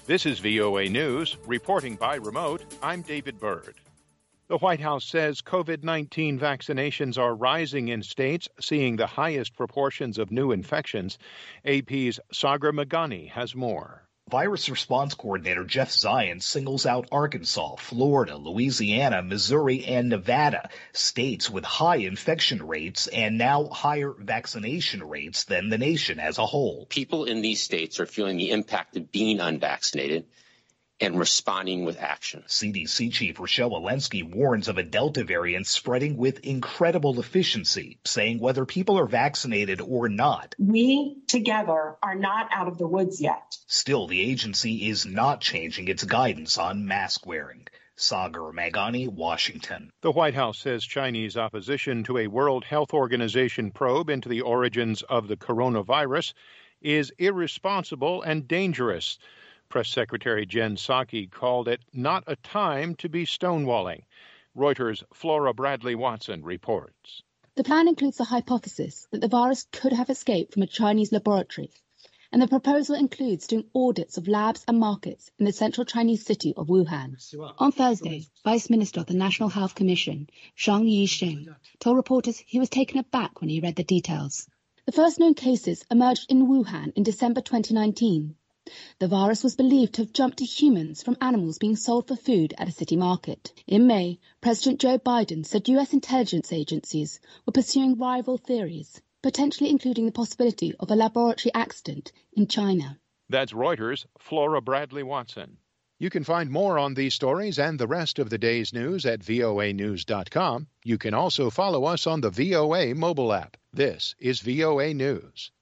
This is VOA News, reporting by remote. I'm David Byrd. The White House says COVID-19 vaccinations are rising in states seeing the highest proportions of new infections. AP's Sagar Meghani has more. Virus Response Coordinator Jeff Zients singles out Arkansas, Florida, Louisiana, Missouri, and Nevada, states with high infection rates and now higher vaccination rates than the nation as a whole. People in these states are feeling the impact of being unvaccinated and responding with action. CDC Chief Rochelle Walensky warns of a Delta variant spreading with incredible efficiency, saying whether people are vaccinated or not, we together are not out of the woods yet. Still, the agency is not changing its guidance on mask wearing. Sagar Meghani, Washington. The White House says Chinese opposition to a World Health Organization probe into the origins of the coronavirus is irresponsible and dangerous. Press Secretary Jen Psaki called it not a time to be stonewalling. Reuters' Flora Bradley Watson reports. The plan includes the hypothesis that the virus could have escaped from a Chinese laboratory, and the proposal includes doing audits of labs and markets in the central Chinese city of Wuhan. On Thursday, Vice Minister of the National Health Commission, Zhang Yisheng, told reporters he was taken aback when he read the details. The first known cases emerged in Wuhan in December 2019. The virus was believed to have jumped to humans from animals being sold for food at a city market. In May, President Joe Biden said U.S. intelligence agencies were pursuing rival theories, potentially including the possibility of a laboratory accident in China. That's Reuters' Flora Bradley Watson. You can find more on these stories and the rest of the day's news at voanews.com. You can also follow us on the VOA mobile app. This is VOA News.